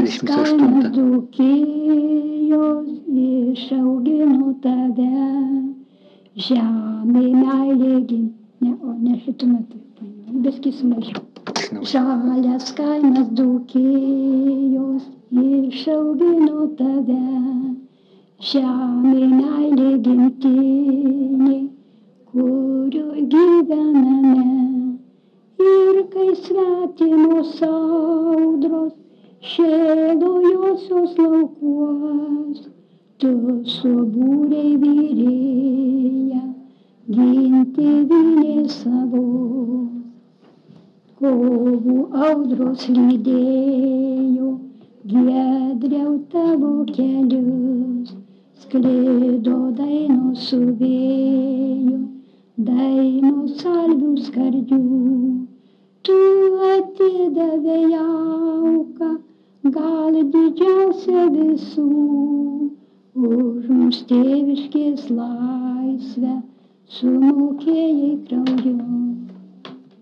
28. Dzūkijos išaugino tave, žemė meilė gimė, ne šitų metų, biskį sumažiau. Žalias kaimas Dzūkijos išaugino tave, žemė meilė gimtinė, kurioj gyvename. Ir kai svetimos audros šėlo josios laukuos, tu subūrei vyrėją ginti tėvynės savos. Kovų audros lydėjo giedriau tavo kelius, sklido dainos su vėju, dainos salvių skardžių. Tu atidavei auką, gal didžiausia visų, už mums tėviškės laisvę sumokėjai krauju.